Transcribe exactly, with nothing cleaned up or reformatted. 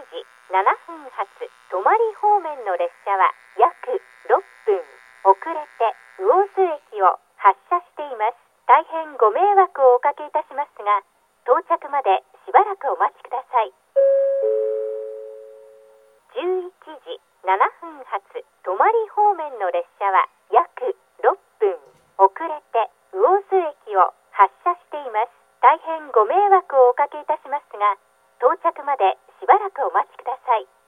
じななふん発泊方面の列車は約ろっぷん遅れて魚津駅を発車しています。大変ご迷惑をおかけいたしますが、到着までしばらくお待ちください。じゅういちじななふん発泊方面の列車は約ろっぷん遅れて魚津駅を発車しています。大変ご迷惑をおかけいたしますが、到着までしばらくお待ちください。